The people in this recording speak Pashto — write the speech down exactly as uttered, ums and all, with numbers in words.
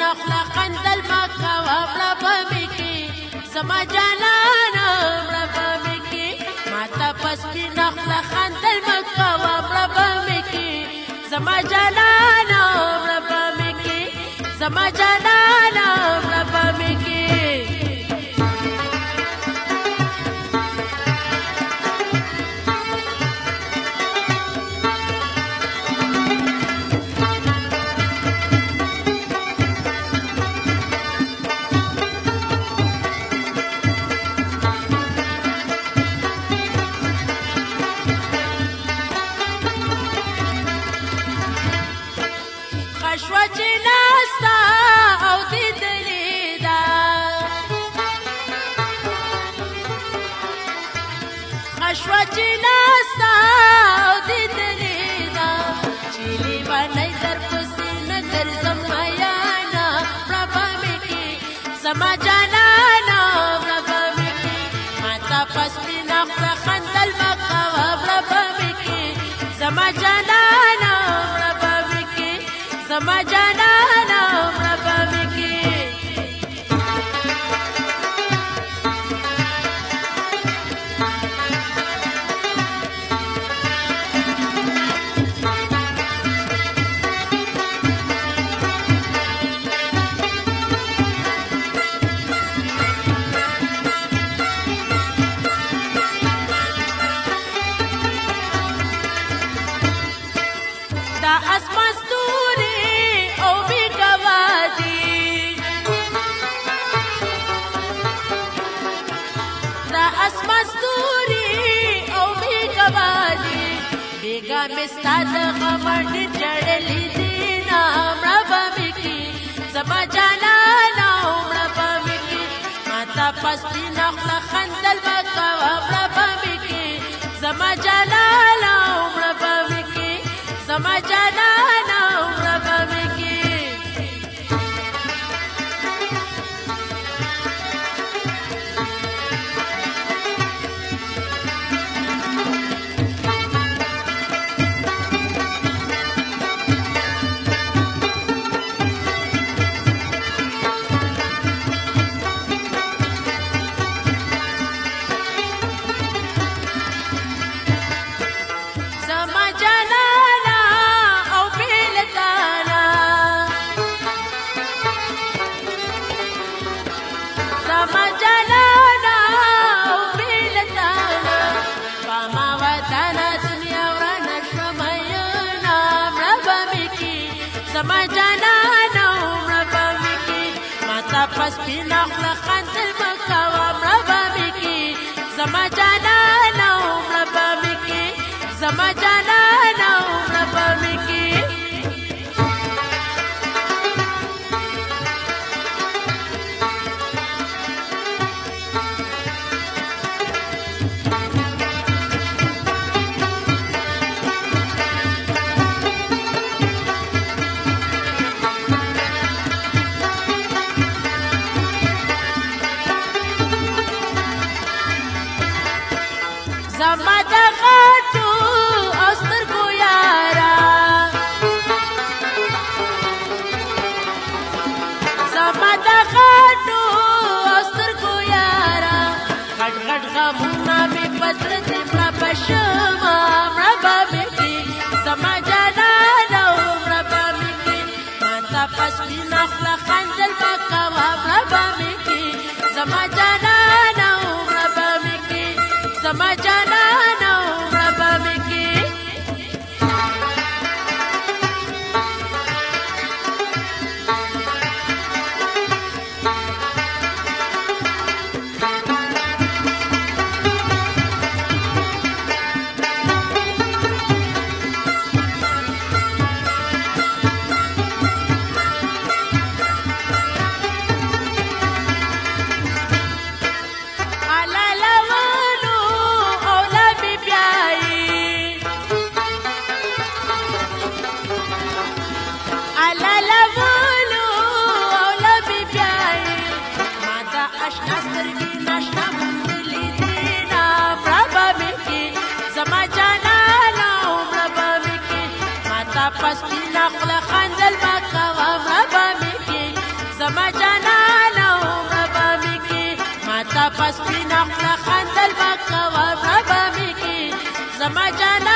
خلا خندل مکه ومړه به مې کې زما جانانه مړه به مې کې ماته په سپینه خلا خندل مکه ومړه به مې کې زما جانانه مړه به مې کې زما جانانه مړه به مې کې خشوه چې ناسته او دیدلې ده خشوه چې ناسته او دیدلې ده چې لیونی درپسې نه ګرځم میانه مړه به مې کې زما جانانه مړه به مې کې ماته په سپینه خوله خندل مه کوه مړه به مې کې زما جانانه مړه به مې کې زما جانانه مړه به مې کې دا اسمان ستوري او بې ګواه دي دا اسمان ستوري او بې ګواه دي بېګا مې ستا د غمړ ډېر ژړلي دي نه مړه به مې کې زما جانانه مړه به مې کې ماته په سپینه خوله خندل مه کوه مړه به مې کې زما جانانه مړه به مې کې زما جانانه مړه به مې کې زما جانانه او بېلتانه زما جانانه او بېلتانه په ما وطنه دنیا ورانه شوه میینه مړه به مې کې زما جانانه مړه به مې کې ماته په سپینه خوله خندل مه کوه مړه به مې کې زما جانانه مړه به مې کې زما جانانه مړه به مې کې زما د غټو او سترګو یاره زما د غټو او سترګو یاره غټ غټ غمونه مې په زړه کې مړه به شمه مړه به مې کې زما جانانه مړه به مې کې ماته په سپینه خوله خندل مه کوه مړه به مې کې زما جانانه مړه به مې کې زما جانانه مړه به مې کې پس پینا خلا خندل ما کوه مړه به مې کې پسپینا خندل بکوا ربا میکی زما جانا